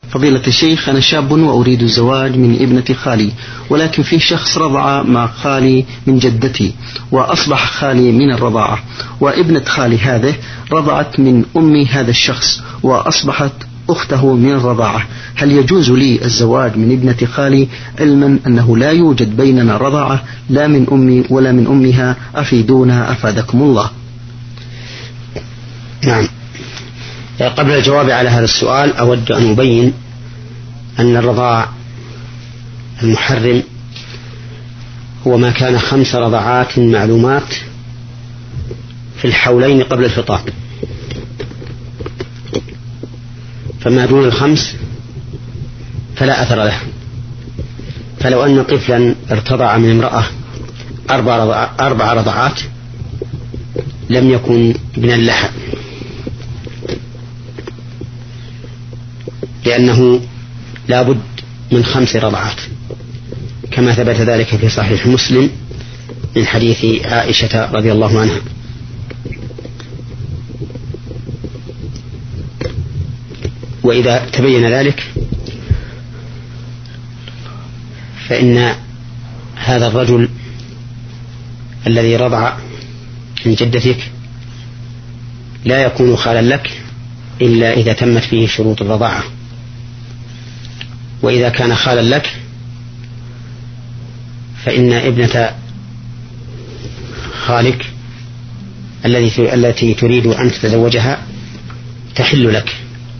فضيلة الشيخ، أنا شاب وأريد الزواج من ابنة خالي، ولكن في شخص رضع مع خالي من جدتي وأصبح خالي من الرضاعة، وابنة خالي هذه رضعت من أم هذا الشخص وأصبحت أخته من الرضاعة. هل يجوز لي الزواج من ابنة خالي علما أنه لا يوجد بيننا رضاعة لا من أمي ولا من أمها؟ أفيدونا أفادكم الله. نعم. قبل الجواب على هذا السؤال أود أن أبين أن الرضاع المحرم هو ما كان 5 رضعات معلومات في الحولين قبل الفطام، فما دون 5 فلا أثر له. فلو أن طفلا ارتضع من امرأة 4 رضعات لم يكن ابن اللحم، لأنه لا بد من 5 رضعات، كما ثبت ذلك في صحيح مسلم من حديث عائشة رضي الله عنها. وإذا تبين ذلك فإن هذا الرجل الذي رضع من جدتك لا يكون خالا لك إلا إذا تمت فيه شروط الرضاعة. وإذا كان خالا لك فإن ابنة خالك التي تريد أن تتزوجها تحل لك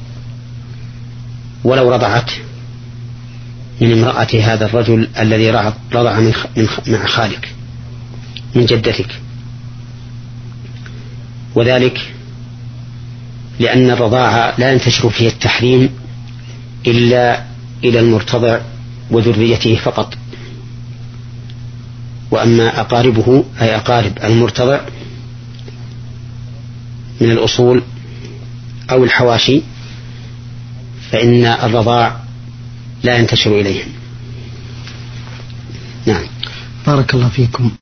ولو رضعت من امرأة هذا الرجل الذي رضع مع خالك من جدتك. وذلك لأن الرضاعة لا ينتشر فيه التحريم إلا إلى المرتضع وذريته فقط، وأما أقاربه أي أقارب المرتضع من الأصول أو الحواشي فإن الرضاع لا ينتشر إليهم. نعم. بارك الله فيكم.